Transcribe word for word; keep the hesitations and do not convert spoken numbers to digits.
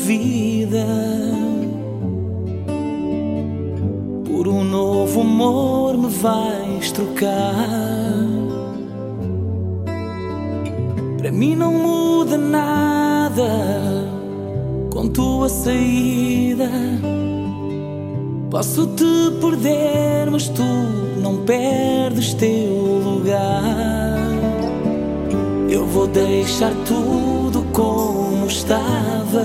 vida por um novo amor me vais trocar. Para mim não muda nada com tua saída. Posso te perder, mas tu não perdes teu lugar. Eu vou deixar tudo como estava.